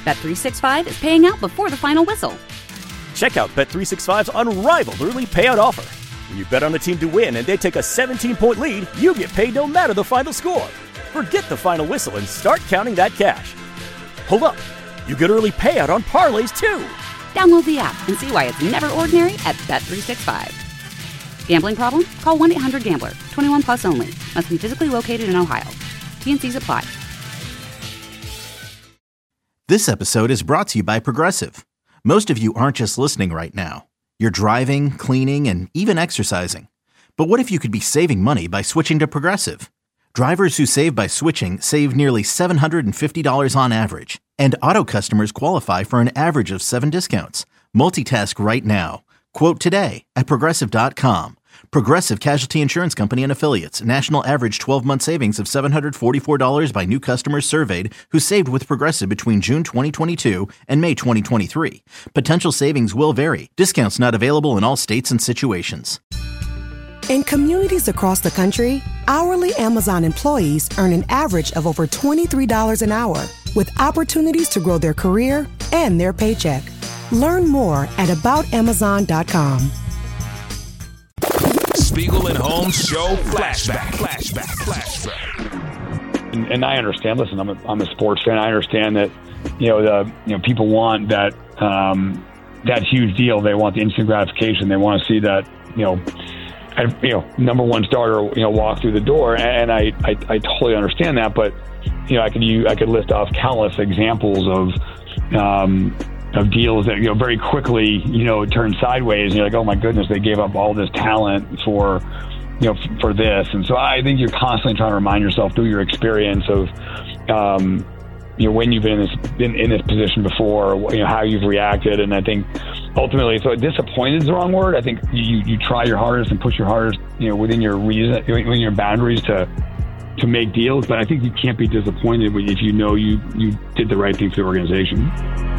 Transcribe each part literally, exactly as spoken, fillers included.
Bet three sixty-five is paying out before the final whistle. Check out Bet three sixty-five's unrivaled early payout offer. When you bet on a team to win and they take a seventeen-point lead, you get paid no matter the final score. Forget the final whistle and start counting that cash. Hold up. You get early payout on parlays, too. Download the app and see why it's never ordinary at Bet three sixty-five. Gambling problem? Call one eight hundred gambler. twenty-one plus only. Must be physically located in Ohio. T N Cs apply. This episode is brought to you by Progressive. Most of you aren't just listening right now. You're driving, cleaning, and even exercising. But what if you could be saving money by switching to Progressive? Drivers who save by switching save nearly seven hundred fifty dollars on average. And auto customers qualify for an average of seven discounts. Multitask right now. Quote today at Progressive dot com. Progressive Casualty Insurance Company and Affiliates. National average twelve-month savings of seven hundred forty-four dollars by new customers surveyed who saved with Progressive between June twenty twenty-two and May twenty twenty-three. Potential savings will vary. Discounts not available in all states and situations. In communities across the country, hourly Amazon employees earn an average of over twenty-three dollars an hour, with opportunities to grow their career and their paycheck. Learn more at about amazon dot com. Spiegel and Holmes Show Flashback. Flashback. Flashback. And, and I understand. Listen, I'm a, I'm a sports fan. I understand that, you know, the you know people want that um, that huge deal. They want the instant gratification. They want to see that, you know, I, you know, number one starter, you know, walk through the door. And I, I, I totally understand that. But, you know, I could use, I could list off countless examples of. Um, of deals that, you know, very quickly, you know, turn sideways and you're like, oh my goodness, they gave up all this talent for, you know, f- for this. And so I think you're constantly trying to remind yourself through your experience of, um, you know, when you've been in this, been in this position before, you know, how you've reacted. And I think ultimately, so disappointed is the wrong word. I think you, you try your hardest and push your hardest, you know, within your reason, within your boundaries to, to make deals. But I think you can't be disappointed if you know you, you did the right thing for the organization.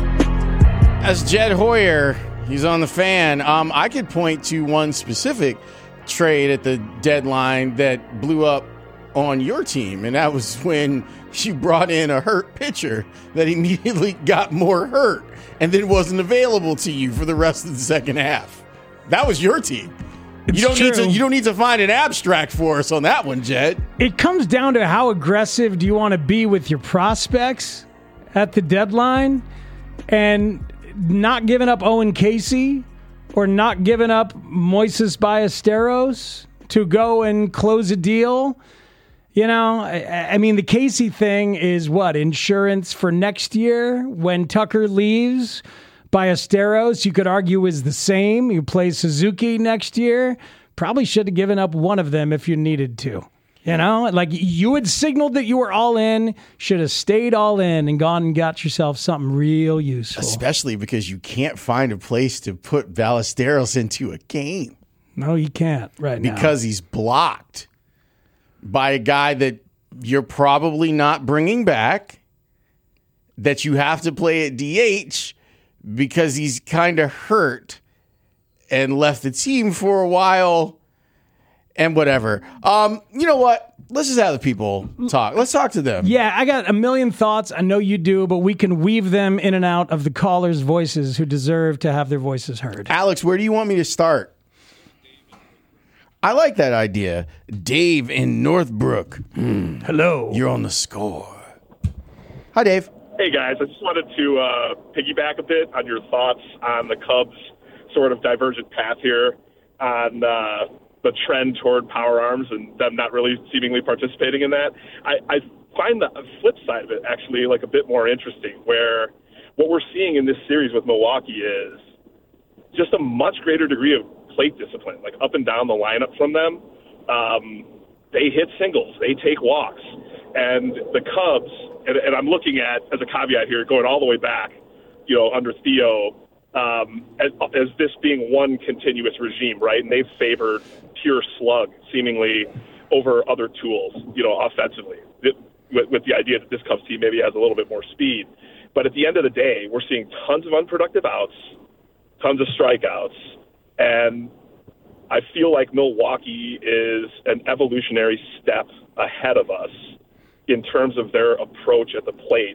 As Jed Hoyer, he's on the fan. Um, I could point to one specific trade at the deadline that blew up on your team, and that was when you brought in a hurt pitcher that immediately got more hurt and then wasn't available to you for the rest of the second half. That was your team. It's you don't true. need to. You don't need to find an abstract for us on that one, Jed. It comes down to how aggressive do you want to be with your prospects at the deadline, and not giving up Owen Casey or not giving up Moises Ballesteros to go and close a deal. You know, I, I mean, the Casey thing is what? Insurance for next year when Tucker leaves. Ballesteros, you could argue, is the same. You play Suzuki next year. Probably should have given up one of them if you needed to. You know, like you had signaled that you were all in, should have stayed all in and gone and got yourself something real useful. Especially because you can't find a place to put Ballesteros into a game. No, you can't right now. Because he's blocked by a guy that you're probably not bringing back, that you have to play at D H because he's kind of hurt and left the team for a while. And whatever. Um, you know what? Let's just have the people talk. Let's talk to them. Yeah, I got a million thoughts. I know you do, but we can weave them in and out of the callers' voices who deserve to have their voices heard. Alex, where do you want me to start? I like that idea. Dave in Northbrook. Mm, hello. You're on the score. Hi, Dave. Hey, guys. I just wanted to uh, piggyback a bit on your thoughts on the Cubs' sort of divergent path here on uh, the trend toward power arms and them not really seemingly participating in that. I, I find the flip side of it actually like a bit more interesting, where what we're seeing in this series with Milwaukee is just a much greater degree of plate discipline, like up and down the lineup from them. Um, they hit singles, they take walks, and the Cubs, and, and I'm looking at, as a caveat here, going all the way back, you know, under Theo, um, as, as this being one continuous regime, right? And they've favored pure slug, seemingly, over other tools, you know, offensively, it, with, with the idea that this Cubs team maybe has a little bit more speed. But at the end of the day, we're seeing tons of unproductive outs, tons of strikeouts, and I feel like Milwaukee is an evolutionary step ahead of us in terms of their approach at the plate.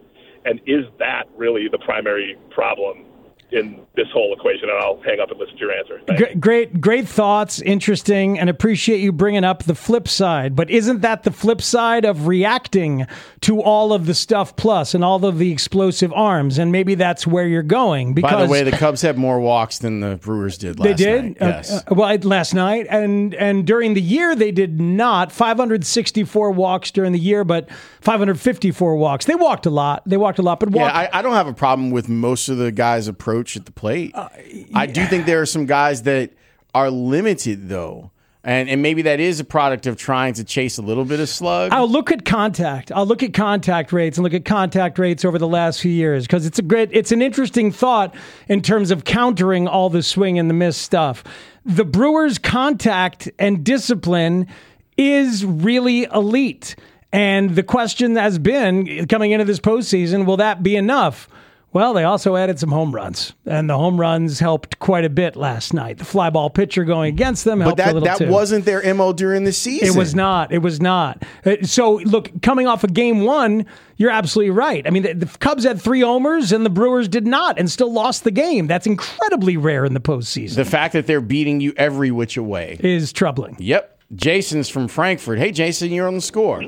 And is that really the primary problem in this whole equation? And I'll hang up and listen to your answer. G- great, great thoughts. Interesting, and appreciate you bringing up the flip side. But isn't that the flip side of reacting to all of the stuff plus and all of the explosive arms? And maybe that's where you're going. Because by the way, the Cubs had more walks than the Brewers did last they did? night. Yes. Uh, uh, well, last night. And, and during the year, they did not. five hundred sixty-four walks during the year, but five hundred fifty-four walks. They walked a lot. They walked a lot. But walked- yeah, I, I don't have a problem with most of the guys' approach at the plate. Uh, yeah. I do think there are some guys that are limited, though. And and maybe that is a product of trying to chase a little bit of slug. I'll look at contact. I'll look at contact rates and look at contact rates over the last few years because it's a great, it's an interesting thought in terms of countering all the swing and the miss stuff. The Brewers' contact and discipline is really elite. And the question has been coming into this postseason, will that be enough? Well, they also added some home runs, and the home runs helped quite a bit last night. The fly ball pitcher going against them helped but that, a little that too. That wasn't their M O during the season. It was not. It was not. So, look, coming off of game one, you're absolutely right. I mean, the, the Cubs had three homers, and the Brewers did not, and still lost the game. That's incredibly rare in the postseason. The fact that they're beating you every which way is troubling. Yep. Jason's from Frankfurt. Hey, Jason, you're on the score.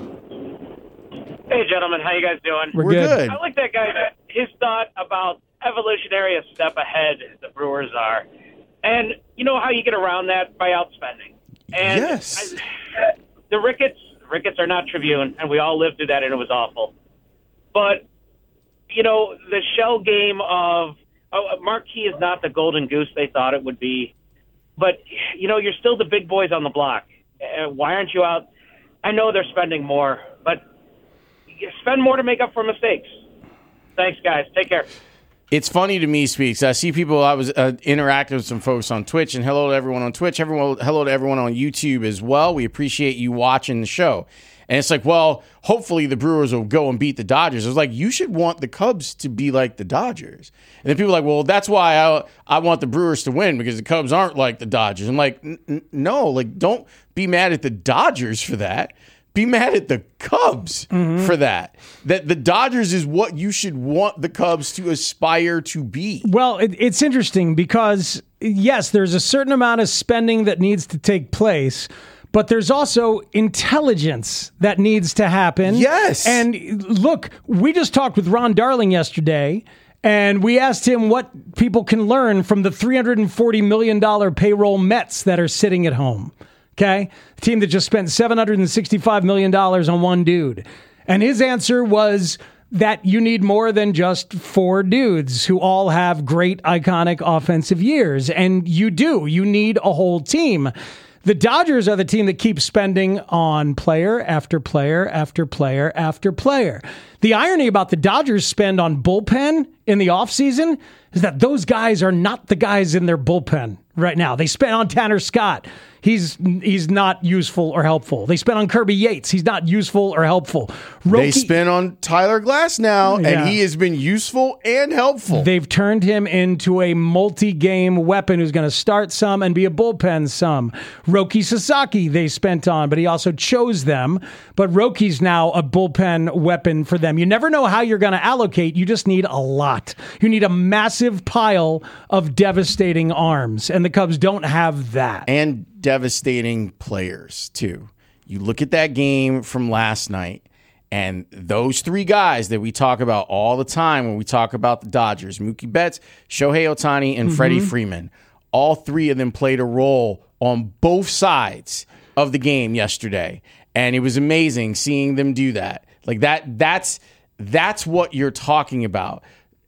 Hey, gentlemen. How you guys doing? We're, We're good. good. I like that guy. His thought about evolutionary a step ahead the Brewers are. And you know how you get around that? By outspending. And yes. I, the Ricketts, Ricketts are not Tribune, and we all lived through that, and it was awful. But, you know, the shell game of oh, Marquee is not the golden goose they thought it would be. But, you know, you're still the big boys on the block. Uh, why aren't you out? I know they're spending more, but you spend more to make up for mistakes. Thanks, guys. Take care. It's funny to me, Speaks. I see people, I was uh, interacting with some folks on Twitch, and hello to everyone on Twitch. Everyone, hello to everyone on YouTube as well. We appreciate you watching the show. And it's like, well, hopefully the Brewers will go and beat the Dodgers. I was like, you should want the Cubs to be like the Dodgers. And then people are like, well, that's why I, I want the Brewers to win, because the Cubs aren't like the Dodgers. I'm like, N- no, like, don't be mad at the Dodgers for that. Be mad at the Cubs mm-hmm. for that. That the Dodgers is what you should want the Cubs to aspire to be. Well, it, it's interesting because, yes, there's a certain amount of spending that needs to take place, but there's also intelligence that needs to happen. Yes. And look, we just talked with Ron Darling yesterday, and we asked him what people can learn from the three hundred forty million dollars payroll Mets that are sitting at home. Okay, a team that just spent seven hundred sixty-five million dollars on one dude. And his answer was that you need more than just four dudes who all have great, iconic offensive years. And you do. You need a whole team. The Dodgers are the team that keeps spending on player after player after player after player. The irony about the Dodgers spend on bullpen in the offseason is that those guys are not the guys in their bullpen right now. They spent on Tanner Scott. He's he's not useful or helpful. They spent on Kirby Yates. He's not useful or helpful. Roki, they spent on Tyler Glass now, yeah. and he has been useful and helpful. They've turned him into a multi-game weapon who's going to start some and be a bullpen some. Roki Sasaki they spent on, but he also chose them. But Roki's now a bullpen weapon for them. You never know how you're going to allocate. You just need a lot. You need a massive pile of devastating arms, and the Cubs don't have that. And devastating players, too. You look at that game from last night, and those three guys that we talk about all the time when we talk about the Dodgers, Mookie Betts, Shohei Ohtani, and mm-hmm. Freddie Freeman, all three of them played a role on both sides of the game yesterday. And it was amazing seeing them do that. Like that, that's that's what you're talking about.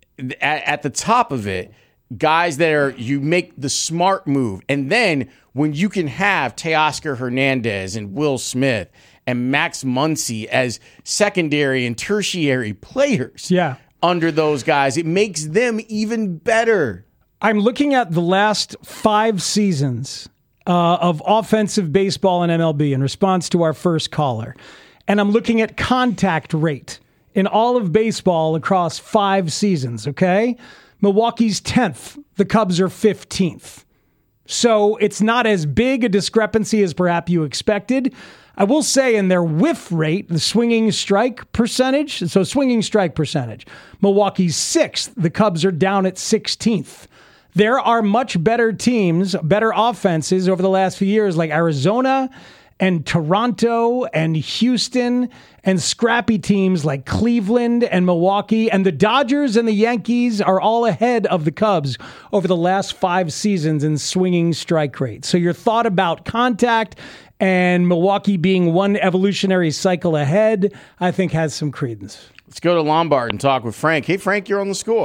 At, at the top of it, guys that are, you make the smart move. And then when you can have Teoscar Hernandez and Will Smith and Max Muncy as secondary and tertiary players yeah. under those guys, it makes them even better. I'm looking at the last five seasons uh, of offensive baseball in M L B in response to our first caller. And I'm looking at contact rate in all of baseball across five seasons, okay? Milwaukee's tenth. The Cubs are fifteenth. So it's not as big a discrepancy as perhaps you expected. I will say in their whiff rate, the swinging strike percentage, so swinging strike percentage, Milwaukee's sixth. The Cubs are down at sixteenth. There are much better teams, better offenses over the last few years, like Arizona and Toronto and Houston and scrappy teams like Cleveland and Milwaukee. And the Dodgers and the Yankees are all ahead of the Cubs over the last five seasons in swinging strike rate. So your thought about contact and Milwaukee being one evolutionary cycle ahead, I think has some credence. Let's go to Lombard and talk with Frank. Hey, Frank, you're on the score.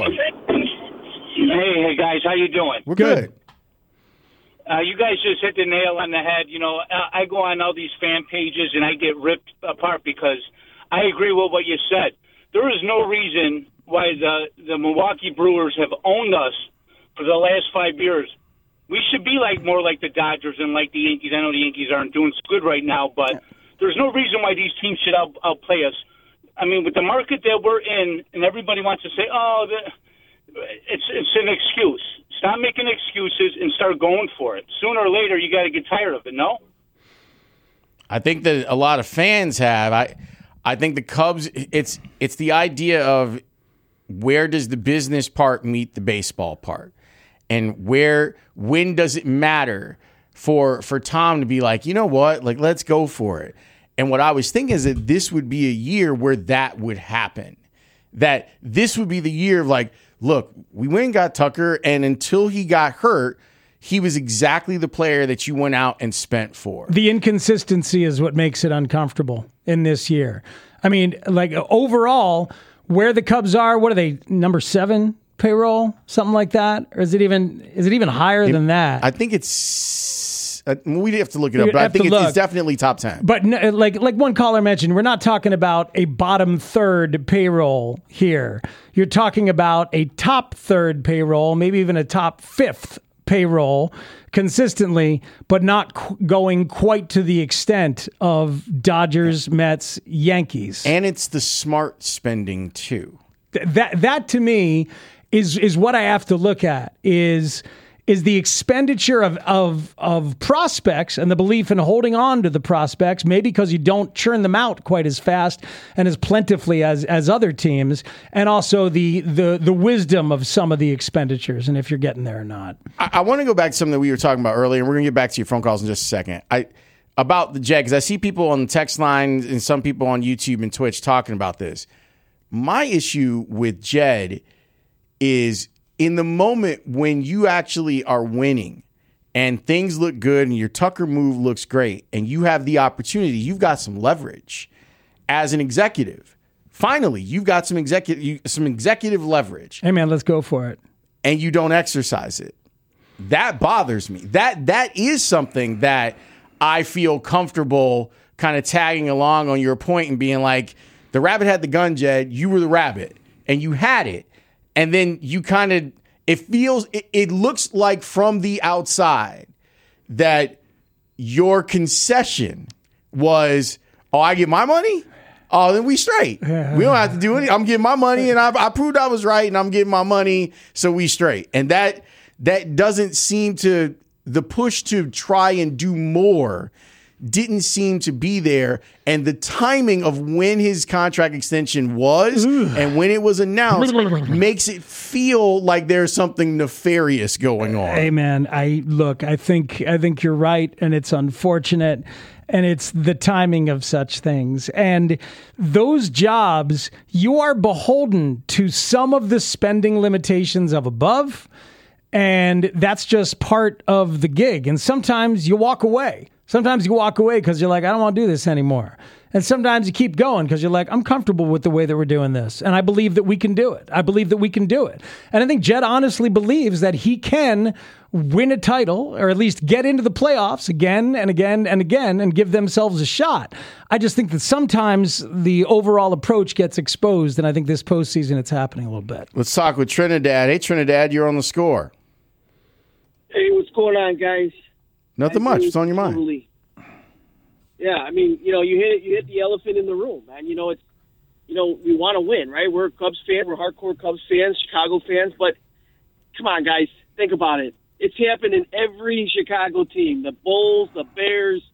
Hey, hey guys, how you doing? We're good. good. Uh, you guys just hit the nail on the head. You know, I go on all these fan pages and I get ripped apart because I agree with what you said. There is no reason why the, the Milwaukee Brewers have owned us for the last five years. We should be like more like the Dodgers and like the Yankees. I know the Yankees aren't doing so good right now, but there's no reason why these teams should out, outplay us. I mean, with the market that we're in, and everybody wants to say, oh, the, it's it's an excuse. Stop making excuses and start going for it. Sooner or later, you got to get tired of it, no? I think that a lot of fans have. I I think the Cubs, it's it's the idea of where does the business part meet the baseball part? And where, when does it matter for for Tom to be like, you know what, like, let's go for it. And what I was thinking is that this would be a year where that would happen. That this would be the year of like, look, we went and got Tucker, and until he got hurt, he was exactly the player that you went out and spent for. The inconsistency is what makes it uncomfortable in this year. I mean, like overall, where the Cubs are, what are they, number seven payroll, something like that? Or is it even is it even higher it, than that? I think it's, uh, we'd have to look it up, but I think it's, it's definitely top ten. But no, like like one caller mentioned, we're not talking about a bottom third payroll here. You're talking about a top third payroll, maybe even a top fifth payroll consistently, but not qu- going quite to the extent of Dodgers, Mets, Yankees. And it's the smart spending too. Th- that that to me is is what I have to look at is is the expenditure of, of of prospects and the belief in holding on to the prospects, maybe because you don't churn them out quite as fast and as plentifully as as other teams, and also the the the wisdom of some of the expenditures and if you're getting there or not. I, I want to go back to something that we were talking about earlier, and we're going to get back to your phone calls in just a second. I about the Jed, because I see people on the text line and some people on YouTube and Twitch talking about this. My issue with Jed is in the moment when you actually are winning and things look good and your Tucker move looks great and you have the opportunity, you've got some leverage as an executive. Finally, you've got some executive some executive leverage. Hey, man, let's go for it. And you don't exercise it. That bothers me. That That is something that I feel comfortable kind of tagging along on your point and being like, the rabbit had the gun, Jed. You were the rabbit, and you had it. And then you kind of, it feels, it, it looks like from the outside that your concession was, oh, I get my money? Oh, then we straight. Yeah. We don't have to do anything. I'm getting my money, and I, I proved I was right, and I'm getting my money, so we straight. And that that doesn't seem to, the push to try and do more didn't seem to be there, and the timing of when his contract extension was Ooh. and when it was announced makes it feel like there's something nefarious going on. Hey man, I look, I think I think you're right, and it's unfortunate, and it's the timing of such things. And those jobs, you are beholden to some of the spending limitations of above, and that's just part of the gig. And sometimes you walk away. Sometimes you walk away because you're like, I don't want to do this anymore. And sometimes you keep going because you're like, I'm comfortable with the way that we're doing this. And I believe that we can do it. I believe that we can do it. And I think Jed honestly believes that he can win a title or at least get into the playoffs again and again and again and give themselves a shot. I just think that sometimes the overall approach gets exposed. And I think this postseason it's happening a little bit. Let's talk with Trinidad. Hey, Trinidad, you're on the score. Hey, what's going on, guys? Nothing much. What's on your mind? Totally. Yeah, I mean, you know, you hit you hit the elephant in the room, man. You know, it's you know we want to win, right? We're a Cubs fan, we're hardcore Cubs fans, Chicago fans, but come on, guys, think about it. It's happened in every Chicago team: the Bulls, the Bears,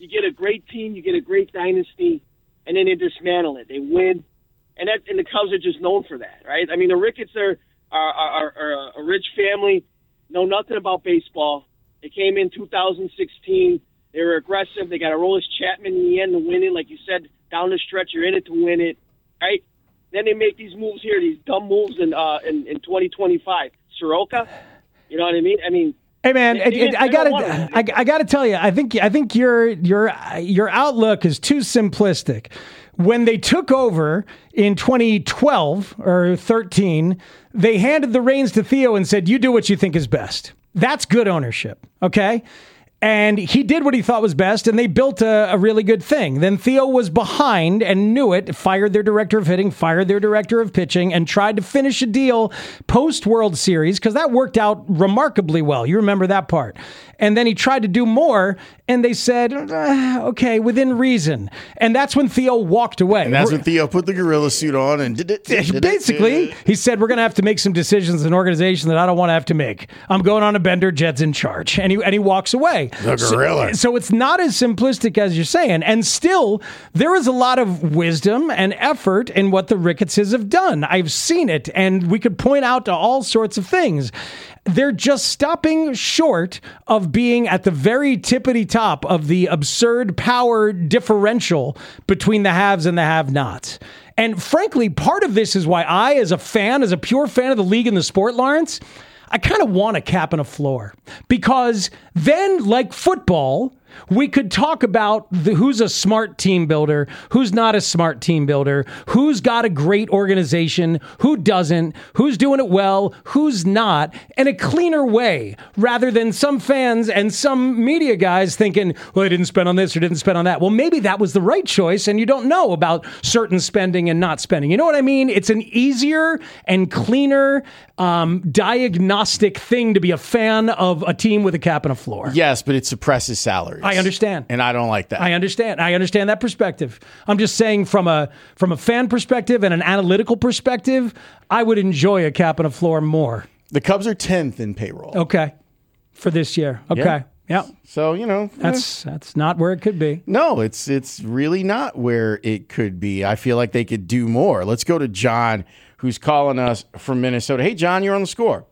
you get a great team, you get a great dynasty, and then they dismantle it. They win, and that and the Cubs are just known for that, right? I mean, the Ricketts are are, are, are a rich family, know nothing about baseball. They came in two thousand sixteen. They were aggressive. They got Aroldis Chapman in the end to win it. Like you said, down the stretch, you're in it to win it, right? Then they make these moves here, these dumb moves in uh, in, in twenty twenty-five. Soroka, you know what I mean? I mean, hey man, they, they, I, I gotta, I, I, I gotta tell you, I think, I think your your your outlook is too simplistic. When they took over in twenty twelve or thirteen, they handed the reins to Theo and said, "You do what you think is best." That's good ownership, okay? And he did what he thought was best, and they built a, a really good thing. Then Theo was behind and knew it, fired their director of hitting, fired their director of pitching, and tried to finish a deal post-World Series, because that worked out remarkably well. You remember that part. And then he tried to do more, and they said, uh, okay, within reason. And that's when Theo walked away. And that's when Theo put the gorilla suit on and did it. Did it, Basically, did it. He said, we're going to have to make some decisions as an organization that I don't want to have to make. I'm going on a bender, Jed's in charge. And he, and he walks away. The gorilla. So, so it's not as simplistic as you're saying. And still, there is a lot of wisdom and effort in what the Rickettses have done. I've seen it, and we could point out to all sorts of things. They're just stopping short of being at the very tippity top of the absurd power differential between the haves and the have-nots. And frankly, part of this is why I, as a fan, as a pure fan of the league and the sport, Lawrence, I kind of want a cap and a floor. Because then, like football, we could talk about the, who's a smart team builder, who's not a smart team builder, who's got a great organization, who doesn't, who's doing it well, who's not, in a cleaner way, rather than some fans and some media guys thinking, well, they didn't spend on this or didn't spend on that. Well, maybe that was the right choice, and you don't know about certain spending and not spending. You know what I mean? It's an easier and cleaner um, diagnostic thing to be a fan of a team with a cap and a floor. Yes, but it suppresses salaries. I understand. And I don't like that. I understand. I understand that perspective. I'm just saying from a from a fan perspective and an analytical perspective, I would enjoy a cap and a floor more. The Cubs are tenth in payroll. Okay. For this year. Okay. Yeah. yeah. So, you know. That's eh. that's not where it could be. No, it's it's really not where it could be. I feel like they could do more. Let's go to John, who's calling us from Minnesota. Hey, John, you're on the score.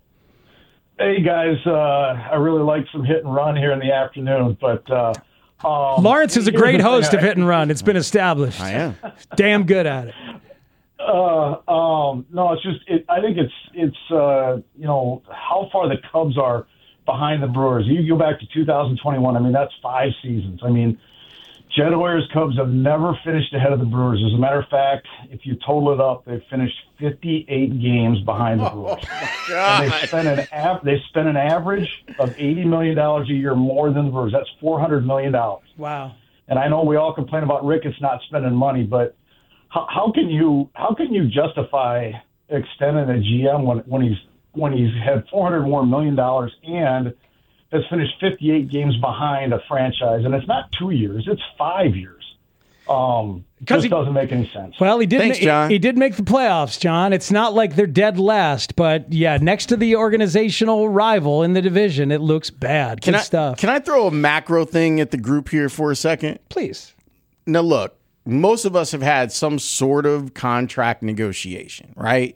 Hey, guys, uh, I really like some hit and run here in the afternoon, but uh, um, Lawrence is a great host of hit and run. It's been established. I am. Damn good at it. Uh, um, no, it's just, it, I think it's, it's uh, you know, how far the Cubs are behind the Brewers. You go back to two thousand twenty-one, I mean, that's five seasons. I mean, Jed Hoyer's Cubs have never finished ahead of the Brewers. As a matter of fact, if you total it up, they've finished fifty-eight games behind the Brewers. Oh, and they spent an av- they spent an average of eighty million dollars a year more than the Brewers. That's four hundred million dollars. Wow. And I know we all complain about Ricketts not spending money, but how, how can you how can you justify extending a G M when when he's when he's had four hundred more million dollars and has finished fifty-eight games behind a franchise, and it's not two years, it's five years. Um, just he, doesn't make any sense. Well, he did. Thanks, ma- John. He, he did make the playoffs, John. It's not like they're dead last, but yeah, next to the organizational rival in the division, it looks bad. Can Good I, stuff. Can I throw a macro thing at the group here for a second? Please. Now, look, most of us have had some sort of contract negotiation, right?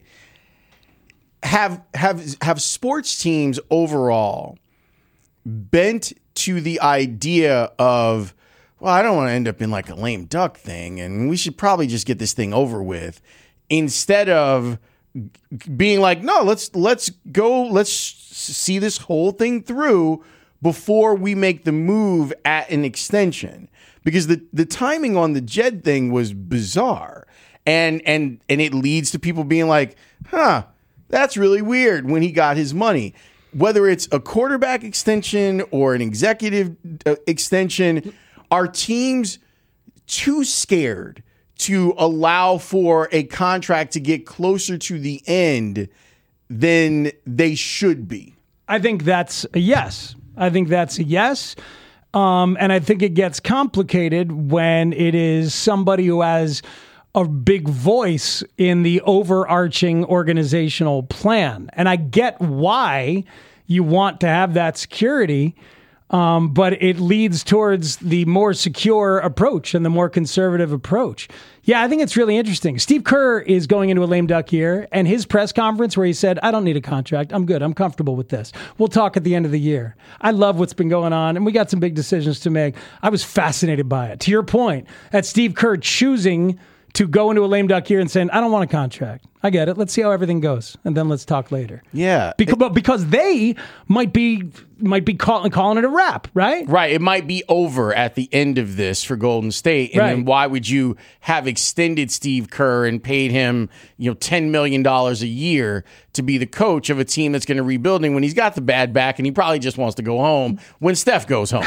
Have have have sports teams overall bent to the idea of, well, I don't want to end up in like a lame duck thing, and we should probably just get this thing over with, instead of being like, no, let's let's go, let's see this whole thing through before we make the move at an extension. Because the, the timing on the Jed thing was bizarre. And and and it leads to people being like, huh, that's really weird when he got his money. Whether it's a quarterback extension or an executive uh, extension, are teams too scared to allow for a contract to get closer to the end than they should be? I think that's a yes. I think that's a yes. Um, and I think it gets complicated when it is somebody who has a big voice in the overarching organizational plan. And I get why you want to have that security. Um, but it leads towards the more secure approach and the more conservative approach. Yeah, I think it's really interesting. Steve Kerr is going into a lame duck year, and his press conference where he said, I don't need a contract. I'm good. I'm comfortable with this. We'll talk at the end of the year. I love what's been going on, and we got some big decisions to make. I was fascinated by it. To your point, that Steve Kerr choosing to go into a lame duck year and saying, I don't want a contract. I get it. Let's see how everything goes, and then let's talk later. Yeah. Because, but because they might be might be calling, calling it a wrap, right? Right. It might be over at the end of this for Golden State. And Right. then why would you have extended Steve Kerr and paid him, you know, ten million dollars a year to be the coach of a team that's going to rebuilding when he's got the bad back and he probably just wants to go home when Steph goes home?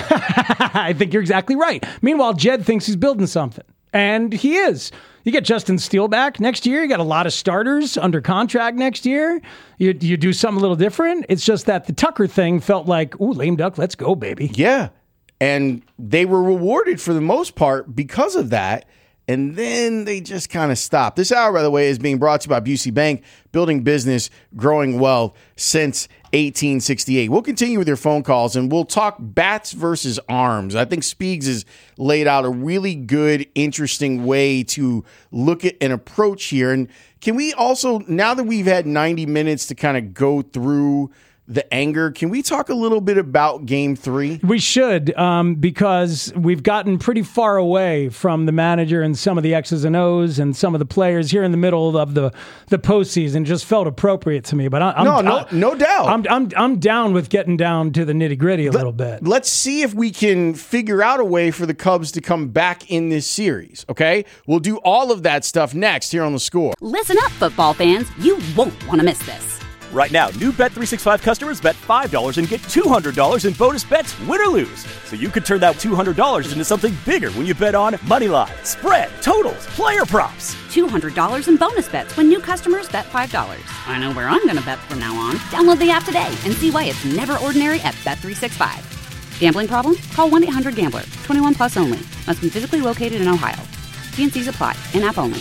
I think you're exactly right. Meanwhile, Jed thinks he's building something, and he is. You get Justin Steele back next year. You got a lot of starters under contract next year. You you do something a little different. It's just that the Tucker thing felt like, ooh, lame duck, let's go, baby. Yeah. And they were rewarded for the most part because of that. And then they just kind of stopped. This hour, by the way, is being brought to you by Busey Bank, building business, growing wealth since eighteen sixty-eight. We'll continue with your phone calls, and we'll talk bats versus arms. I think Speegs has laid out a really good, interesting way to look at an approach here. And can we also, now that we've had ninety minutes to kind of go through the anger, can we talk a little bit about game three? We should, um, because we've gotten pretty far away from the manager and some of the X's and O's and some of the players here in the middle of the, the postseason. Just felt appropriate to me. But I, I'm, No, no- I, no doubt. I'm, I'm, I'm down with getting down to the nitty gritty a little bit. Let's see if we can figure out a way for the Cubs to come back in this series, okay? We'll do all of that stuff next here on The Score. Listen up, football fans. You won't want to miss this. Right now, new Bet three sixty-five customers bet five dollars and get two hundred dollars in bonus bets, win or lose. So you could turn that two hundred dollars into something bigger when you bet on moneyline, spread, totals, player props. two hundred dollars in bonus bets when new customers bet five dollars. I know where I'm going to bet from now on. Download the app today and see why it's never ordinary at Bet three sixty-five. Gambling problem? Call one eight hundred gambler. twenty-one plus only. Must be physically located in Ohio. T N Cs apply. In-app only.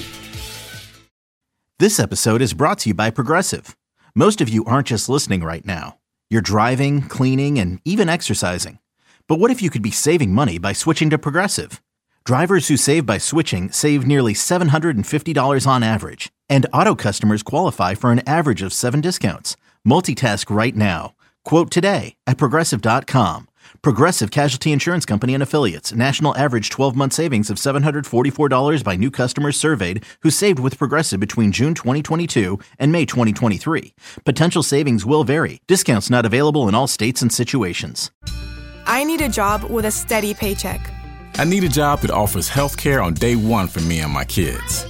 This episode is brought to you by Progressive. Most of you aren't just listening right now. You're driving, cleaning, and even exercising. But what if you could be saving money by switching to Progressive? Drivers who save by switching save nearly seven hundred fifty dollars on average. And auto customers qualify for an average of seven discounts. Multitask right now. Quote today at Progressive dot com. Progressive Casualty Insurance Company and Affiliates. National average twelve-month savings of seven hundred forty-four dollars by new customers surveyed who saved with Progressive between June twenty twenty-two and May twenty twenty-three. Potential savings will vary. Discounts not available in all states and situations. I need a job with a steady paycheck. I need a job that offers health care on day one for me and my kids.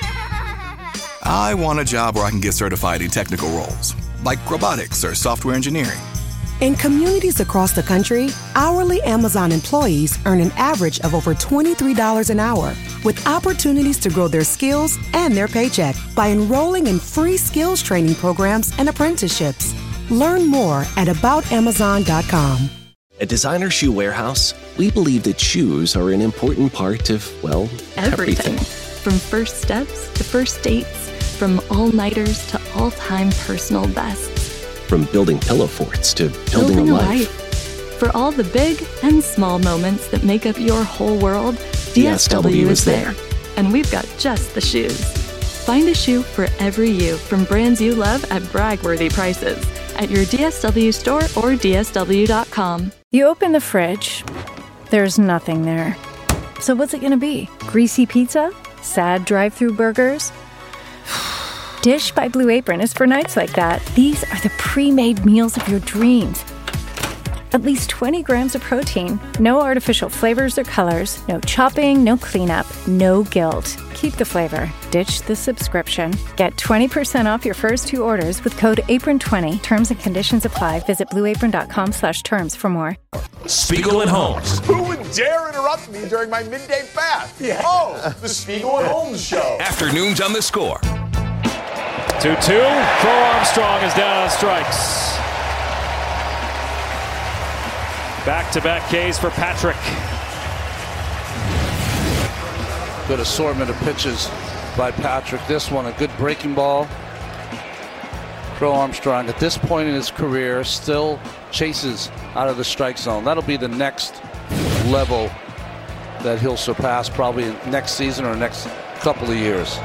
I want a job where I can get certified in technical roles, like robotics or software engineering. In communities across the country, hourly Amazon employees earn an average of over twenty-three dollars an hour, with opportunities to grow their skills and their paycheck by enrolling in free skills training programs and apprenticeships. Learn more at about amazon dot com. At Designer Shoe Warehouse, we believe that shoes are an important part of, well, everything. Everything. From first steps to first dates, from all-nighters to all-time personal bests. From building pillow forts to building, Building a a life. life. For all the big and small moments that make up your whole world, D S W is there. And we've got just the shoes. Find a shoe for every you from brands you love at brag-worthy prices at your D S W store or D S W dot com. You open the fridge, there's nothing there. So what's it gonna be? Greasy pizza? Sad drive-through burgers? Dish by Blue Apron is for nights like that. These are the pre-made meals of your dreams. At least twenty grams of protein, no artificial flavors or colors, no chopping, no cleanup, no guilt. Keep the flavor, ditch the subscription. Get twenty percent off your first two orders with code apron twenty. Terms and conditions apply. Visit blue apron dot com slash terms for more. Spiegel and Holmes. Who would dare interrupt me during my midday bath? Yeah. Oh, the Spiegel and Holmes show. Afternoons on The Score. two two. Crow Armstrong is down on strikes. Back-to-back Ks for Patrick. Good assortment of pitches by Patrick. This one, a good breaking ball. Crow Armstrong, at this point in his career, still chases out of the strike zone. That'll be the next level that he'll surpass probably next season or next couple of years.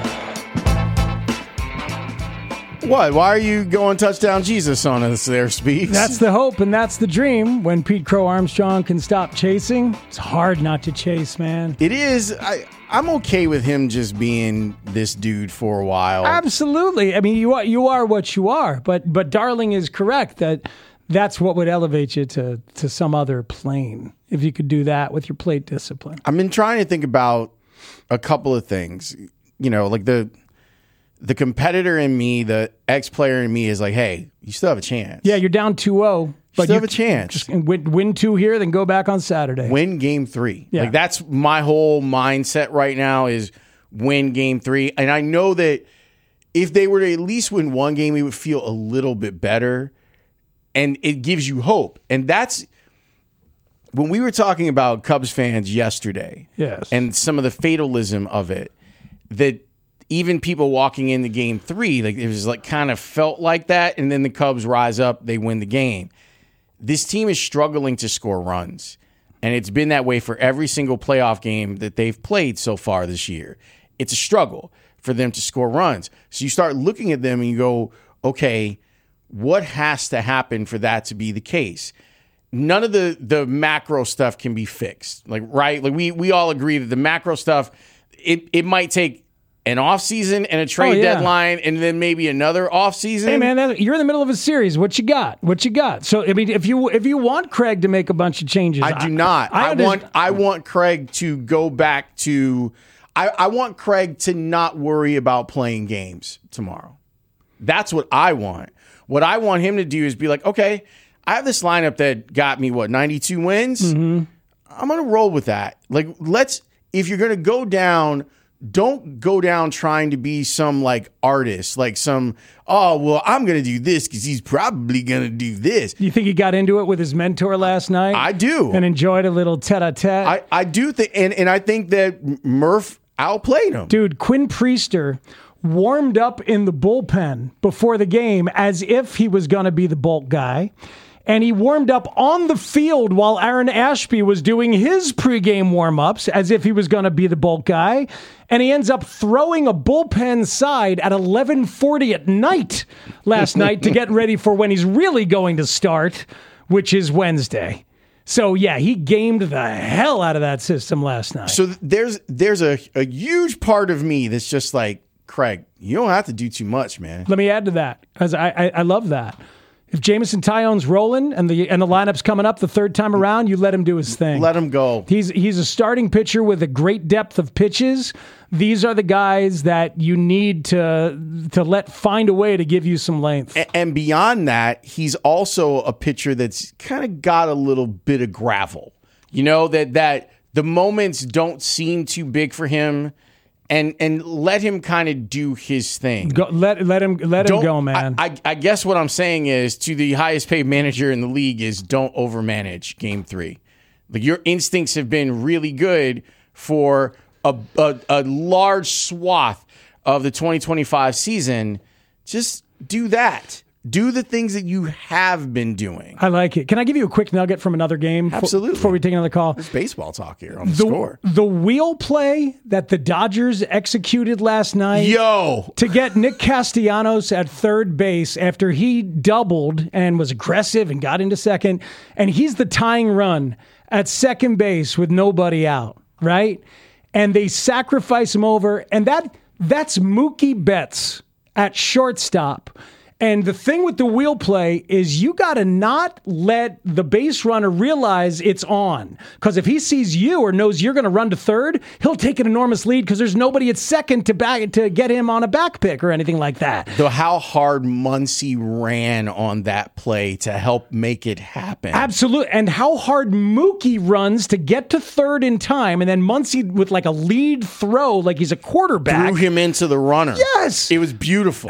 What? Why are you going touchdown Jesus on us there, Speaks? That's the hope and that's the dream. When Pete Crow Armstrong can stop chasing, it's hard not to chase, man. It is. I, I'm okay with him just being this dude for a while. Absolutely. I mean, you are you are what you are. But but Darling is correct that that's what would elevate you to to some other plane if you could do that with your plate discipline. I've been trying to think about a couple of things. You know, like the the competitor in me, the ex-player in me is like, hey, you still have a chance. Yeah, you're down two oh. But you still have a chance. Just win, win two here, then go back on Saturday. Win game three. Yeah. Like that's my whole mindset right now is win game three. And I know that if they were to at least win one game, we would feel a little bit better. And it gives you hope. And that's when we were talking about Cubs fans yesterday. Yes. And some of the fatalism of it, that even people walking into game three, like it was like kind of felt like that. And then the Cubs rise up, they win the game. This team is struggling to score runs, and it's been that way for every single playoff game that they've played so far this year. It's a struggle for them to score runs. So you start looking at them and you go, okay, what has to happen for that to be the case? None of the the macro stuff can be fixed. Like, right? Like we we all agree that the macro stuff, it, it might take an offseason and a trade oh, yeah. deadline and then maybe another offseason. Hey, man, that, you're in the middle of a series. What you got? What you got? So, I mean, if you if you want Craig to make a bunch of changes. I do not. I, I, I want I want Craig to go back to I, I want Craig to not worry about playing games tomorrow. That's what I want. What I want him to do is be like, okay, I have this lineup that got me, what, ninety-two wins? Mm-hmm. I'm going to roll with that. Like, let's, if you're going to go down, don't go down trying to be some like artist, like some, oh, well, I'm going to do this because he's probably going to do this. You think he got into it with his mentor last night? I do. And enjoyed a little tete-a-tete? I, I do think, and, and I think that Murph outplayed him. Dude, Quinn Priester warmed up in the bullpen before the game as if he was going to be the bulk guy. And he warmed up on the field while Aaron Ashby was doing his pregame warm-ups as if he was going to be the bulk guy. And he ends up throwing a bullpen side at eleven forty at night last night to get ready for when he's really going to start, which is Wednesday. So, yeah, he gamed the hell out of that system last night. So there's there's a, a huge part of me that's just like, Craig, you don't have to do too much, man. Let me add to that, because I, I, I love that. If Jameson Taillon's rolling and the and the lineup's coming up the third time around, you let him do his thing. Let him go. He's he's a starting pitcher with a great depth of pitches. These are the guys that you need to to let find a way to give you some length. And, and beyond that, he's also a pitcher that's kind of got a little bit of gravel. You know, that that the moments don't seem too big for him. And and let him kind of do his thing. Go, let let him let don't, him go, man. I, I, I guess what I'm saying is to the highest paid manager in the league is don't overmanage game three. Like your instincts have been really good for a, a a large swath of the twenty twenty-five season. Just do that. Do the things that you have been doing. I like it. Can I give you a quick nugget from another game? Absolutely. Before we take another call. There's baseball talk here on the, the score. The wheel play that the Dodgers executed last night. Yo! To get Nick Castellanos at third base after he doubled and was aggressive and got into second. And he's the tying run at second base with nobody out, right? And they sacrifice him over. And that that's Mookie Betts at shortstop. And the thing with the wheel play is you got to not let the base runner realize it's on. Because if he sees you or knows you're going to run to third, he'll take an enormous lead because there's nobody at second to back to get him on a back pick or anything like that. So how hard Muncy ran on that play to help make it happen. Absolutely. And how hard Mookie runs to get to third in time. And then Muncy with like a lead throw, like he's a quarterback. Threw him into the runner. Yes. It was beautiful.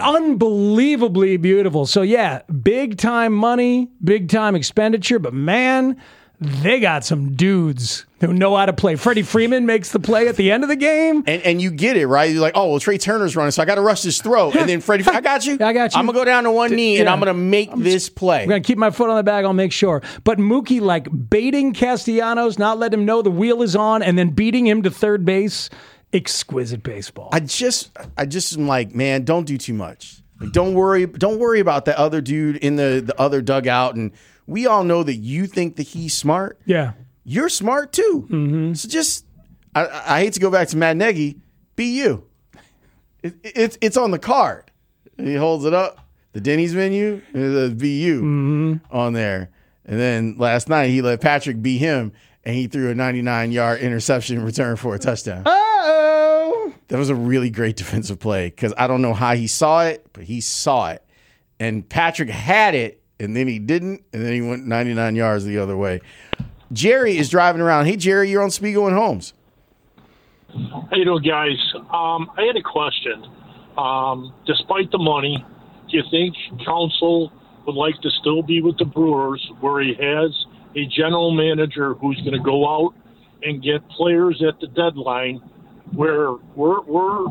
Unbelievably beautiful. So yeah, big time money, big time expenditure, but man, they got some dudes who know how to play. Freddie Freeman makes the play at the end of the game. And and you get it, right? You're like, oh, well, Trey Turner's running, so I got to rush his throat. And then Freddie, I got you. I got you. I'm going to go down to one knee, and Yeah. I'm going to make I'm this play. I'm going to keep my foot on the bag. I'll make sure. But Mookie, like, baiting Castellanos, not letting him know the wheel is on, and then beating him to third base. Exquisite baseball. I just, I just am like, man, don't do too much. Like, don't worry, don't worry about the other dude in the, the other dugout. And we all know that you think that he's smart. Yeah. You're smart too. Mm-hmm. So just, I, I hate to go back to Matt Nagy. Be you. It, it, it's it's on the card. He holds it up. The Denny's menu. The be you mm-hmm. on there. And then last night he let Patrick be him, and he threw a ninety-nine yard interception return for a touchdown. Oh, that was a really great defensive play because I don't know how he saw it, but he saw it, and Patrick had it, and then he didn't, and then he went ninety-nine yards the other way. Jerry is driving around. Hey, Jerry, you're on Spiegel and Holmes. How you doing, guys? Um, I had a question. Um, despite the money, do you think Counsell would like to still be with the Brewers where he has a general manager who's going to go out and get players at the deadline where we're, we're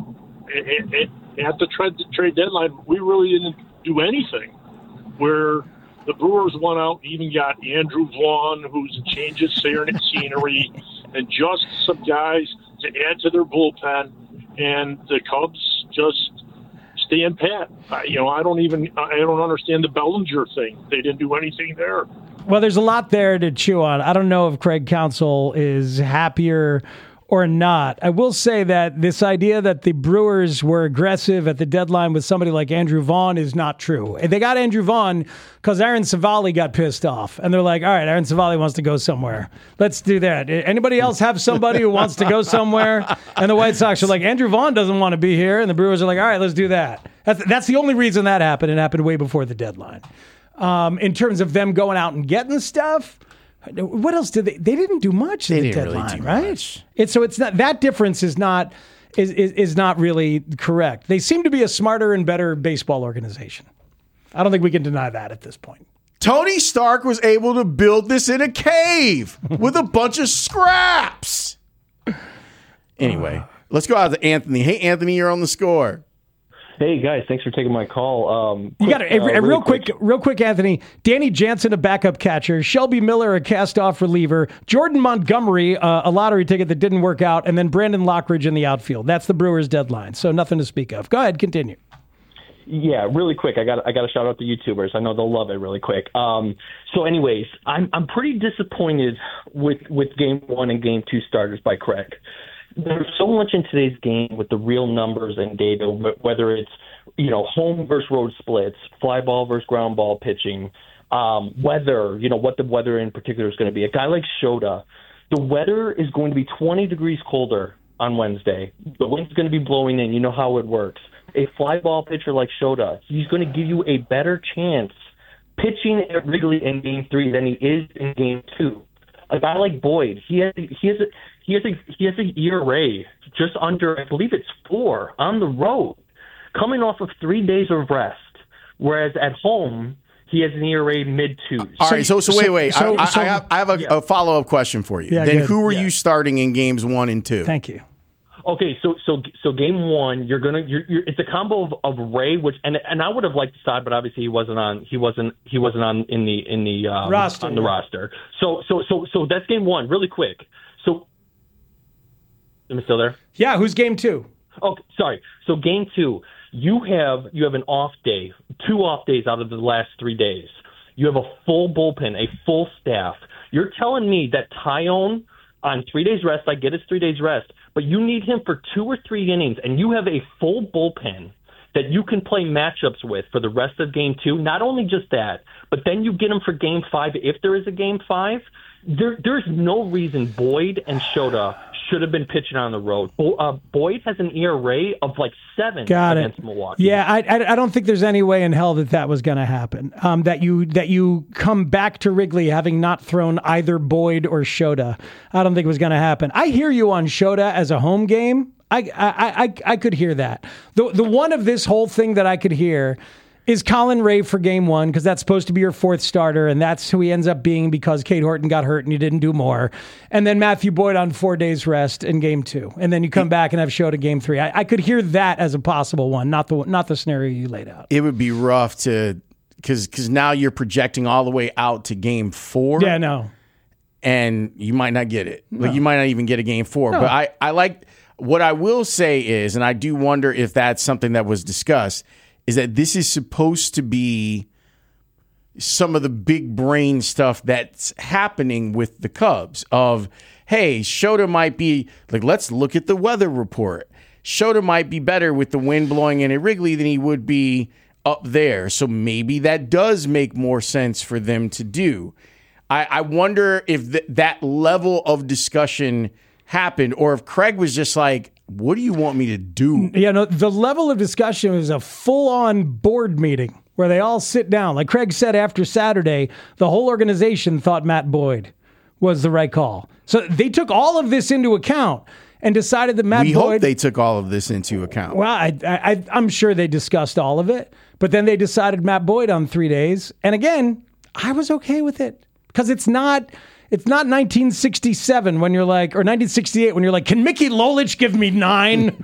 at the trade, trade deadline, we really didn't do anything, where the Brewers went out and even got Andrew Vaughn, who's a change of scenery, and just some guys to add to their bullpen, and the Cubs just stand pat. I, you know, I don't even I don't understand the Bellinger thing. They didn't do anything there. Well, there's a lot there to chew on. I don't know if Craig Counsell is happier or not. I will say that this idea that the Brewers were aggressive at the deadline with somebody like Andrew Vaughn is not true. They got Andrew Vaughn because Aaron Savali got pissed off. And they're like, all right, Aaron Savali wants to go somewhere. Let's do that. Anybody else have somebody who wants to go somewhere? And the White Sox are like, Andrew Vaughn doesn't want to be here. And the Brewers are like, all right, let's do that. That's, that's the only reason that happened. It happened way before the deadline. Um, in terms of them going out and getting stuff, what else did they? They didn't do much. They at the didn't deadline, really do right? much. It's so it's not that difference is not is, is is not really correct. They seem to be a smarter and better baseball organization. I don't think we can deny that at this point. Tony Stark was able to build this in a cave with a bunch of scraps. Anyway, let's go out to Anthony. Hey, Anthony, you're on the Score. Hey guys, thanks for taking my call. Um, You got quick, it. uh, real really quick, real quick, Anthony. Danny Jansen, a backup catcher. Shelby Miller, a cast-off reliever. Jordan Montgomery, uh, a lottery ticket that didn't work out, and then Brandon Lockridge in the outfield. That's the Brewers' deadline. So nothing to speak of. Go ahead, continue. Yeah, really quick. I got I got to shout out the YouTubers. I know they'll love it. Really quick. Um, so, anyways, I'm I'm pretty disappointed with with Game One and Game Two starters by Craig. There's so much in today's game with the real numbers and data, whether it's, you know, home versus road splits, fly ball versus ground ball pitching, um, weather, you know, what the weather in particular is going to be. A guy like Shota, the weather is going to be twenty degrees colder on Wednesday. The wind's going to be blowing in. You know how it works. A fly ball pitcher like Shota, he's going to give you a better chance pitching at Wrigley in Game Three than he is in Game Two. A guy like Boyd, he has he has a he has a he has a E R A just under, I believe it's four on the road, coming off of three days of rest. Whereas at home, he has an E R A mid twos. All right, so so wait, wait. So, I, I, so, I have, I have a, yeah. a follow up question for you. Yeah, then good. who were Yeah. you starting in games one and two? Thank you. Okay, so so so game one, you're gonna you're, you're it's a combo of, of Ray, which and and I would have liked Saad, but obviously he wasn't on he wasn't he wasn't on in the in the um, Roster, on the yeah. roster. So so so so that's game one, really quick. So, am I still there? Yeah, who's game two? Oh, sorry. So game two, you have you have an off day, two off days out of the last three days. You have a full bullpen, a full staff. You're telling me that Tyone on three days rest, I get it's three days rest, but you need him for two or three innings, and you have a full bullpen that you can play matchups with for the rest of game two. Not only just that, but then you get him for game five if there is a game five. There, there's no reason Boyd and Shota should have been pitching on the road. Bo- uh, Boyd has an E R A of like seven Got against it. Milwaukee. Yeah, I, I I don't think there's any way in hell that that was going to happen. Um, that you that you come back to Wrigley having not thrown either Boyd or Shota. I don't think it was going to happen. I hear you on Shota as a home game. I I I I could hear that. The the one of this whole thing that I could hear is Colin Ray for game one, because that's supposed to be your fourth starter, and that's who he ends up being because Cade Horton got hurt and you didn't do more. And then Matthew Boyd on four days rest in game two. And then you come back and have Schroeder game three. I, I could hear that as a possible one, not the not the scenario you laid out. It would be rough to, because because now you're projecting all the way out to game four. Yeah, no. And you might not get it. No. Like you might not even get a game four. No. But I, I like, what I will say is, and I do wonder if that's something that was discussed, is that this is supposed to be some of the big brain stuff that's happening with the Cubs of, hey, Schroeder might be, like, let's look at the weather report. Schroeder might be better with the wind blowing in at Wrigley than he would be up there. So maybe that does make more sense for them to do. I, I wonder if th- that level of discussion happened, or if Craig was just like, what do you want me to do? Yeah, no, the level of discussion was a full-on board meeting where they all sit down. Like Craig said after Saturday, the whole organization thought Matt Boyd was the right call. So they took all of this into account and decided that Matt we Boyd... hope they took all of this into account. Well, I, I, I'm sure they discussed all of it, but then they decided Matt Boyd on three days. And again, I was okay with it because it's not... It's not nineteen sixty-seven when you're like, or nineteen sixty-eight when you're like, can Mickey Lolich give me nine?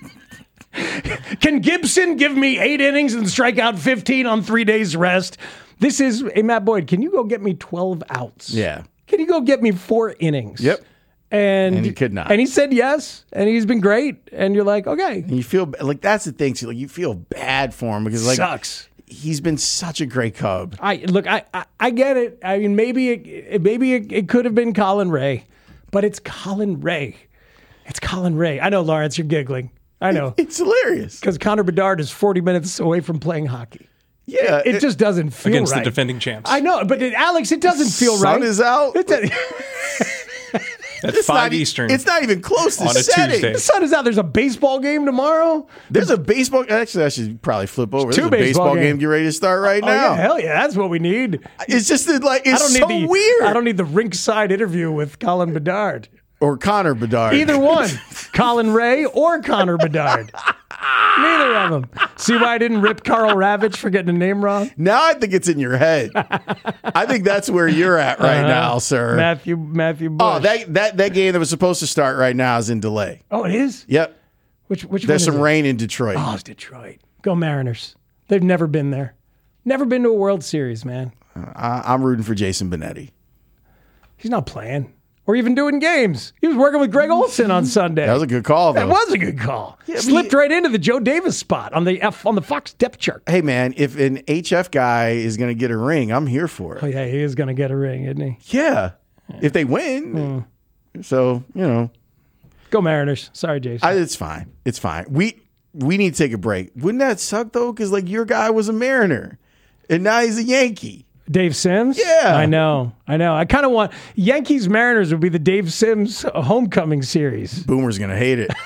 Can Gibson give me eight innings and strike out fifteen on three days rest? This is, hey, Matt Boyd, can you go get me twelve outs? Yeah. Can you go get me four innings? Yep. And, and he could not. And he said yes, and he's been great. And you're like, okay. And you feel, like, that's the thing, too. Like, you feel bad for him because, like, sucks. He's been such a great Cub. I look, I, I, I get it. I mean, maybe it, maybe it, it could have been Colin Ray, but it's Colin Ray. It's Colin Ray. I know, Lawrence, you're giggling. I know. It's hilarious. Because Connor Bedard is forty minutes away from playing hockey. Yeah. It, it just doesn't feel against right. the defending champs. I know, but it, Alex, it doesn't feel Sun right. Sun is out. It does, At it's five not, Eastern. It's not even close to on a setting. Tuesday. The sun is out. There's a baseball game tomorrow. There's a baseball. Actually, I should probably flip over. Two There's a baseball baseball game. game get ready to start right Oh, now. yeah, hell yeah, that's what we need. It's just that, like, it's I don't so need the, weird. I don't need the rink-side interview with Colin Bedard. Or Connor Bedard. Either one. Colin Ray or Connor Bedard. Neither of them. See why I didn't rip Carl Ravitch for getting a name wrong? Now I think it's in your head. I think that's where you're at right Uh-huh. now, sir. Matthew Matthew Bush. Oh, that, that that game that was supposed to start right now is in delay. Oh, it is? Yep. Which which There's one some is it? rain in Detroit. Oh, it's Detroit. Go Mariners. They've never been there. Never been to a World Series, man. I, I'm rooting for Jason Benetti. He's not playing. Or even doing games. He was working with Greg Olson on Sunday. That was a good call, though. That was a good call. Yeah, Slipped right into the Joe Davis spot on the F on the Fox depth chart. Hey, man, if an H F guy is going to get a ring, I'm here for it. Oh, yeah, he is going to get a ring, isn't he? Yeah. If they win. Mm. So, you know. Go Mariners. Sorry, Jason. I, it's fine. It's fine. We we need to take a break. Wouldn't that suck, though? Because, like, your guy was a Mariner, and now he's a Yankee. Dave Sims? Yeah. I know. I know. I kind of want Yankees Mariners would be the Dave Sims homecoming series. Boomer's going to hate it.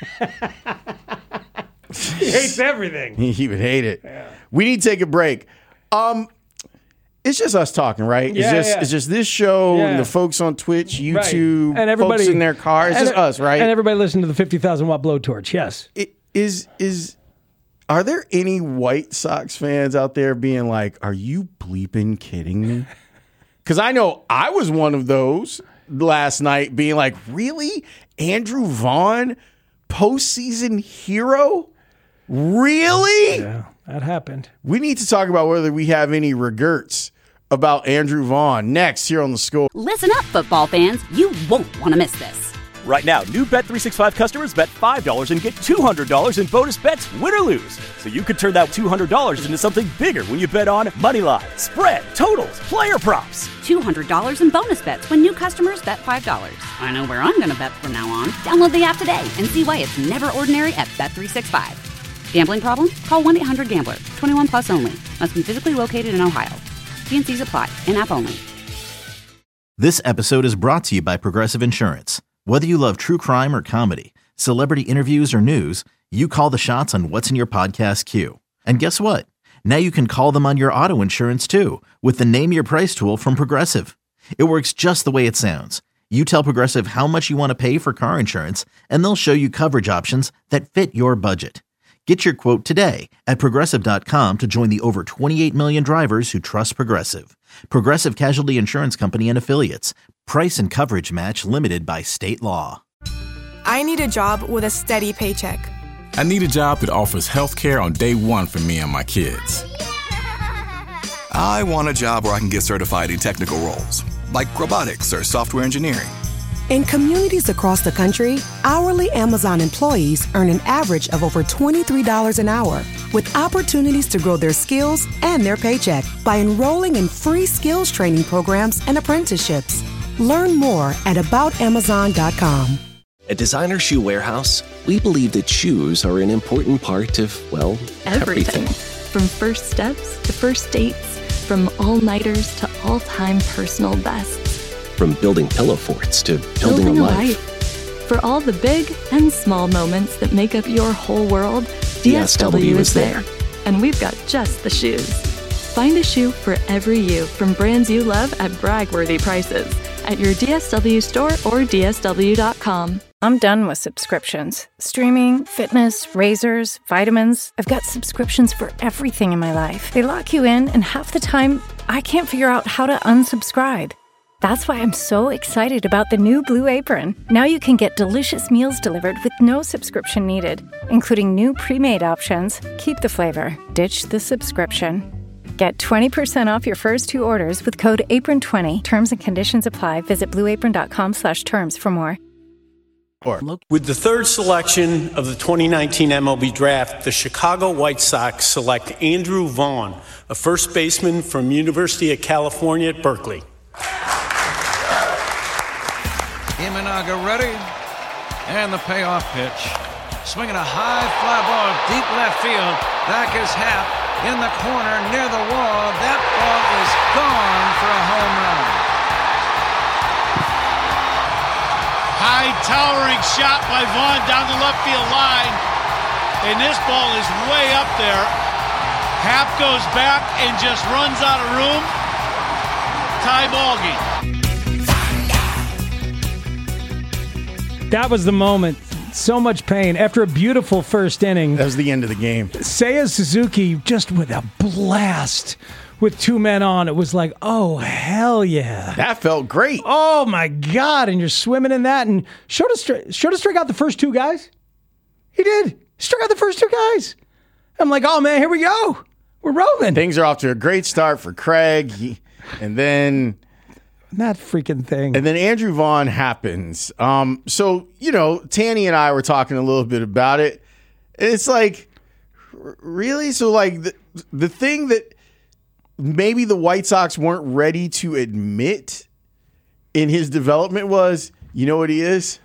He hates everything. He would hate it. Yeah. We need to take a break. Um, it's just us talking, right? Yeah, it's just yeah. it's just this show, Yeah. and the folks on Twitch, YouTube, Right. And everybody folks in their cars. It's and, just us, right? And everybody listen to the fifty thousand watt blowtorch. Yes. It is is are there any White Sox fans out there being like, "Are you bleeping kidding me?" Because I know I was one of those last night, being like, "Really, Andrew Vaughn, postseason hero? Really?" Yeah, that happened. We need to talk about whether we have any regrets about Andrew Vaughn next here on The Score. Listen up, football fans. You won't want to miss this. Right now, new Bet three sixty-five customers bet five dollars and get two hundred dollars in bonus bets, win or lose. So you could turn that two hundred dollars into something bigger when you bet on money line, spread, totals, player props. two hundred dollars in bonus bets when new customers bet five dollars. I know where I'm going to bet from now on. Download the app today and see why it's never ordinary at Bet three sixty-five. Gambling problem? Call one eight hundred gambler. twenty-one plus only. Must be physically located in Ohio. T and C's apply. In-app only. This episode is brought to you by Progressive Insurance. Whether you love true crime or comedy, celebrity interviews or news, you call the shots on what's in your podcast queue. And guess what? Now you can call them on your auto insurance too with the Name Your Price tool from Progressive. It works just the way it sounds. You tell Progressive how much you want to pay for car insurance, and they'll show you coverage options that fit your budget. Get your quote today at Progressive dot com to join the over twenty-eight million drivers who trust Progressive. Progressive Casualty Insurance Company and Affiliates. Price and coverage match limited by state law. I need a job with a steady paycheck. I need a job that offers health care on day one for me and my kids. I want a job where I can get certified in technical roles, like robotics or software engineering. In communities across the country, hourly Amazon employees earn an average of over twenty-three dollars an hour, with opportunities to grow their skills and their paycheck by enrolling in free skills training programs and apprenticeships. Learn more at about amazon dot com. At Designer Shoe Warehouse, we believe that shoes are an important part of, well, everything. Everything. From first steps to first dates, from all-nighters to all-time personal bests. From building pillow forts to building, Building a a life. life. For all the big and small moments that make up your whole world, D S W is there. And we've got just the shoes. Find a shoe for every you from brands you love at brag-worthy prices at your D S W store or D S W dot com. I'm done with subscriptions. Streaming, fitness, razors, vitamins. I've got subscriptions for everything in my life. They lock you in, and half the time, I can't figure out how to unsubscribe. That's why I'm so excited about the new Blue Apron. Now you can get delicious meals delivered with no subscription needed, including new pre-made options. Keep the flavor, ditch the subscription. Get twenty percent off your first two orders with code apron twenty. Terms and conditions apply. Visit blue apron dot com slash terms for more. With the third selection of the twenty nineteen M L B Draft, the Chicago White Sox select Andrew Vaughn, a first baseman from University of California at Berkeley. Imanaga ready, and the payoff pitch. Swinging a high fly ball deep left field. Back is Happ in the corner near the wall. That ball is gone for a home run. High towering shot by Vaughn down the left field line, and this ball is way up there. Happ goes back and just runs out of room. Tie ball game. That was the moment. So much pain. After a beautiful first inning. That was the end of the game. Seiya Suzuki just with a blast with two men on. It was like, oh, hell yeah. That felt great. Oh, my God. And you're swimming in that. And Shota, stri- Shota struck out the first two guys. He did. Struck out the first two guys. I'm like, oh, man, here we go. We're rolling. Things are off to a great start for Craig. He, and then... That freaking thing. And then Andrew Vaughn happens. Um, so, you know, Tanny and I were talking a little bit about it. It's like, really? So, like, the, the thing that maybe the White Sox weren't ready to admit in his development was, you know what he is?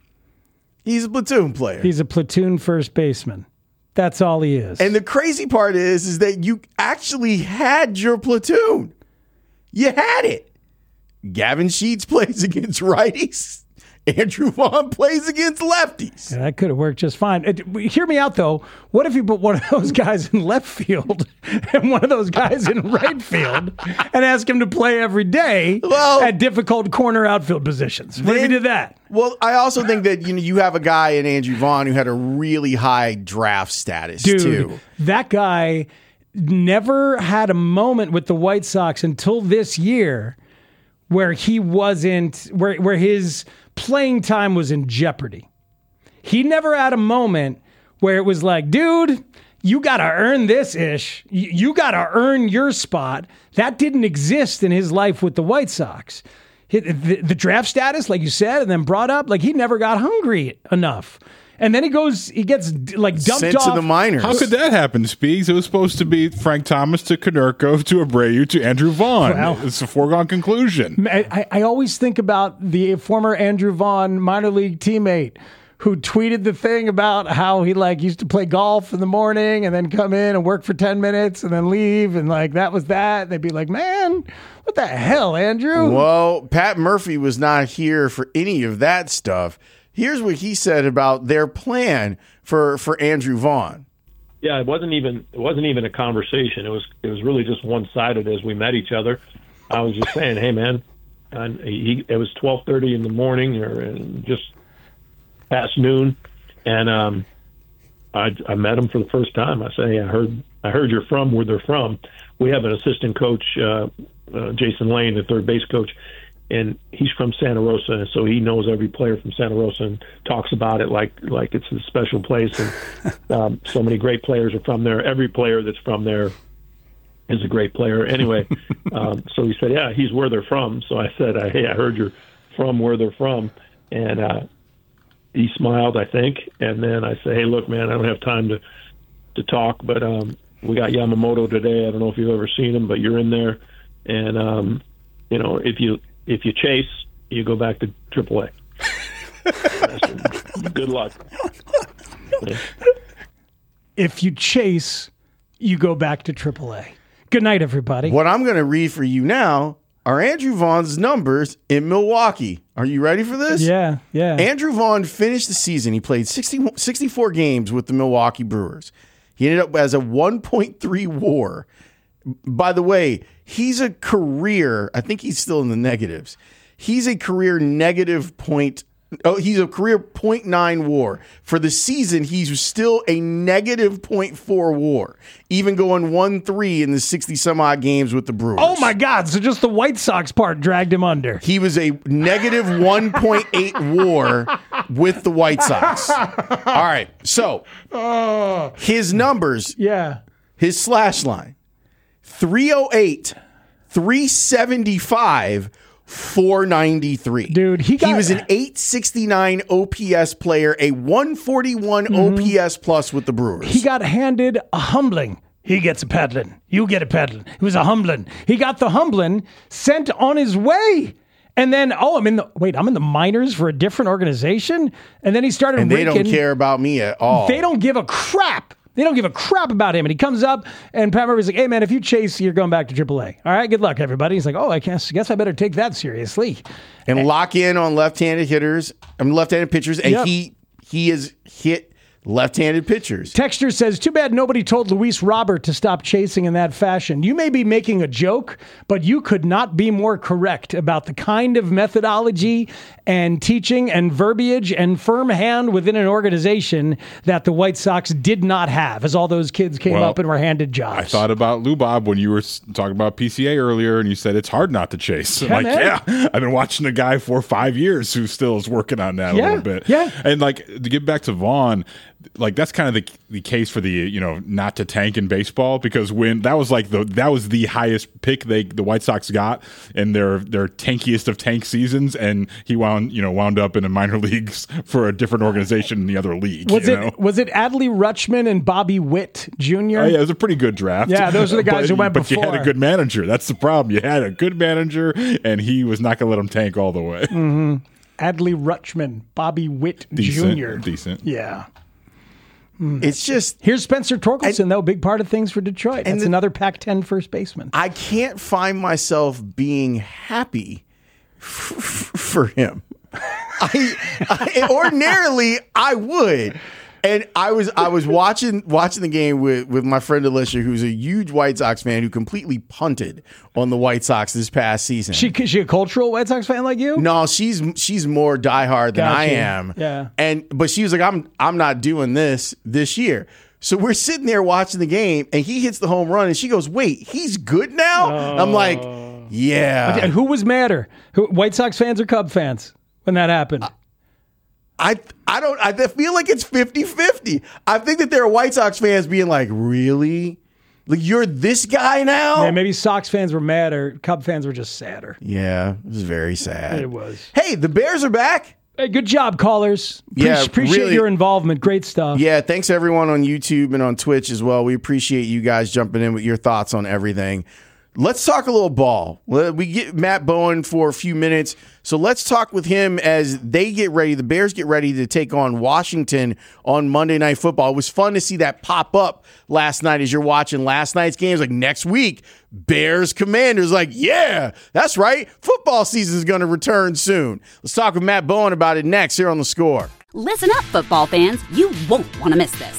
He's a platoon player. He's a platoon first baseman. That's all he is. And the crazy part is, is that you actually had your platoon. You had it. Gavin Sheets plays against righties. Andrew Vaughn plays against lefties. Yeah, that could have worked just fine. It, hear me out, though. What if you put one of those guys in left field and one of those guys in right field and ask him to play every day well, at difficult corner outfield positions? What if you did that? Well, I also think that you know you have a guy in Andrew Vaughn who had a really high draft status, Dude, too. That guy never had a moment with the White Sox until this year where he wasn't, where where his playing time was in jeopardy. He never had a moment where it was like, dude, you got to earn this ish. You, you got to earn your spot. That didn't exist in his life with the White Sox. He, the, the draft status, like you said, and then brought up, like he never got hungry enough. And then he goes, he gets like dumped Sent off. to the minors. How could that happen, Speaks? It was supposed to be Frank Thomas to Konerko to Abreu to Andrew Vaughn. Well, it's a foregone conclusion. I, I always think about the former Andrew Vaughn minor league teammate who tweeted the thing about how he like used to play golf in the morning and then come in and work for ten minutes and then leave. And like, that was that. They'd be like, man, what the hell, Andrew? Well, Pat Murphy was not here for any of that stuff. Here's what he said about their plan for, for Andrew Vaughn. Yeah, it wasn't even it wasn't even a conversation. It was it was really just one sided as we met each other. I was just saying, hey man, and he it was twelve thirty in the morning or just past noon, and um, I, I met them for the first time. I say, I heard I heard you're from where they're from. We have an assistant coach, uh, uh, Jason Lane, the third base coach, and he's from Santa Rosa, and so he knows every player from Santa Rosa and talks about it like like it's a special place. And um, so many great players are from there. Every player that's from there is a great player. Anyway, um, so he said, yeah, he's where they're from. So I said, hey, I heard you're from where they're from. And uh, he smiled, I think. And then I said, hey, look, man, I don't have time to, to talk, but um, we got Yamamoto today. I don't know if you've ever seen him, but you're in there. And, um, you know, if you if you chase, you go back to triple A. Good luck. Yeah. If you chase, you go back to triple A. Good night, everybody. What I'm going to read for you now are Andrew Vaughn's numbers in Milwaukee. Are you ready for this? Yeah, yeah. Andrew Vaughn finished the season. He played sixty, sixty-four games with the Milwaukee Brewers. He ended up as a one point three WAR. By the way, he's a career, I think he's still in the negatives. He's a career negative point. Oh, he's a career point nine WAR. For the season, he's still a negative point four WAR, even going one three in the sixty some odd games with the Brewers. Oh my God! So just the White Sox part dragged him under. He was a negative one point eight WAR with the White Sox. All right, so his numbers. Yeah, his slash line: three oh eight, three seventy-five. four ninety-three. Dude, he got, he was an eight sixty-nine O P S player, a one forty-one mm-hmm. O P S plus with the Brewers. He got handed a humbling. He gets a peddling. You get a peddling. It was a humbling. He got the humbling sent on his way. And then, oh, I'm in the, wait, I'm in the minors for a different organization? And then he started And they raking, don't care about me at all. They don't give a crap. They don't give a crap about him. And he comes up, and Pat Murphy's like, hey, man, if you chase, you're going back to triple A. All right, good luck, everybody. He's like, oh, I guess, guess I better take that seriously. And, and lock in on left-handed hitters, I mean, left-handed pitchers, and yep. he he has hit left-handed pitchers. Texture says, too bad nobody told Luis Robert to stop chasing in that fashion. You may be making a joke, but you could not be more correct about the kind of methodology and teaching and verbiage and firm hand within an organization that the White Sox did not have, as all those kids came well, up and were handed jobs. I thought about Lou Bob when you were talking about P C A earlier, and you said it's hard not to chase. Yeah, I'm like, man. yeah, I've been watching a guy for five years who still is working on that yeah, a little bit. Yeah. And like, to get back to Vaughn, like that's kind of the the case for the, you know, not to tank in baseball, because when that was like the that was the highest pick they the White Sox got in their their tankiest of tank seasons, and he wound you know wound up in the minor leagues for a different organization in the other league. Was you it know? was it Adley Rutschman and Bobby Witt Junior? Oh, yeah, it was a pretty good draft. Yeah, those are the guys but, who went but before. But you had a good manager. That's the problem. You had a good manager, and he was not going to let him tank all the way. Mm-hmm. Adley Rutschman, Bobby Witt decent, Junior Decent. Yeah. It's just... Here's Spencer Torkelson, though, big part of things for Detroit. That's the, another Pac ten first baseman. I can't find myself being happy f- f- for him. I, I ordinarily I would. And I was I was watching watching the game with, with my friend Alicia, who's a huge White Sox fan, who completely punted on the White Sox this past season. She she a cultural White Sox fan like you? No, she's she's more diehard than Gotcha. I am. Yeah. And but she was like, I'm I'm not doing this this year. So we're sitting there watching the game, and he hits the home run, and she goes, "Wait, he's good now?" Oh. I'm like, "Yeah." And who was madder, who, White Sox fans or Cub fans, when that happened? Uh, I I don't I feel like it's fifty-fifty. I think that there are White Sox fans being like, really? Like, you're this guy now? Yeah, maybe Sox fans were madder. Cub fans were just sadder. Yeah, it was very sad. It was. Hey, the Bears are back. Hey, good job, callers. Pre- Yeah, appreciate really. your involvement. Great stuff. Yeah, thanks everyone on YouTube and on Twitch as well. We appreciate you guys jumping in with your thoughts on everything. Let's talk a little ball. We get Matt Bowen for a few minutes, so let's talk with him as they get ready. The Bears get ready to take on Washington on Monday Night Football. It was fun to see that pop up last night as you're watching last night's games. Like, next week, Bears Commanders. Like, yeah, that's right. Football season is going to return soon. Let's talk with Matt Bowen about it next here on The Score. Listen up, football fans. You won't want to miss this.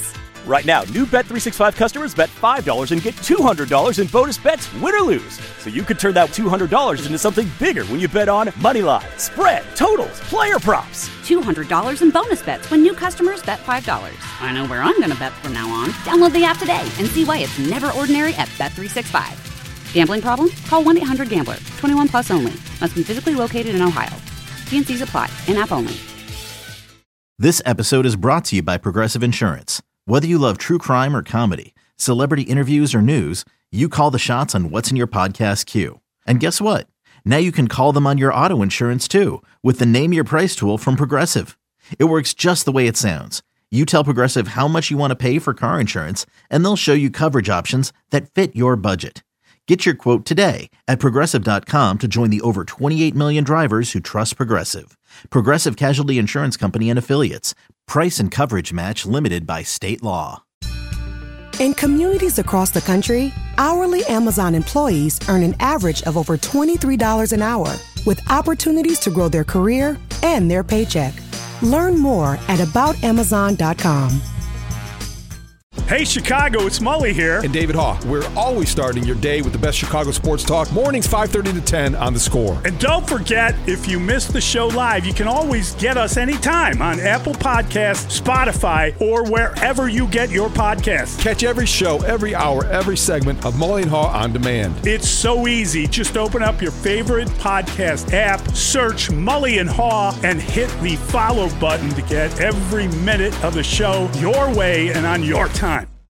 Right now, new Bet three sixty-five customers bet five dollars and get two hundred dollars in bonus bets, win or lose. So you could turn that two hundred dollars into something bigger when you bet on money line, spread, totals, player props. two hundred dollars in bonus bets when new customers bet five dollars. I know where I'm going to bet from now on. Download the app today and see why it's never ordinary at Bet three sixty-five. Gambling problem? Call one eight hundred gambler. twenty-one plus only. Must be physically located in Ohio. T and C's apply. In-app only. This episode is brought to you by Progressive Insurance. Whether you love true crime or comedy, celebrity interviews or news, you call the shots on what's in your podcast queue. And guess what? Now you can call them on your auto insurance too with the Name Your Price tool from Progressive. It works just the way it sounds. You tell Progressive how much you want to pay for car insurance, and they'll show you coverage options that fit your budget. Get your quote today at Progressive dot com to join the over twenty-eight million drivers who trust Progressive. Progressive Casualty Insurance Company and Affiliates. Price and coverage match limited by state law. In communities across the country, hourly Amazon employees earn an average of over twenty-three dollars an hour, with opportunities to grow their career and their paycheck. Learn more at about amazon dot com. Hey, Chicago, it's Mully here. And David Haugh. We're always starting your day with the best Chicago sports talk. Mornings five thirty to ten on The Score. And don't forget, if you missed the show live, you can always get us anytime on Apple Podcasts, Spotify, or wherever you get your podcasts. Catch every show, every hour, every segment of Mully and Haugh on demand. It's so easy. Just open up your favorite podcast app, search Mully and Haugh, and hit the follow button to get every minute of the show your way and on your time.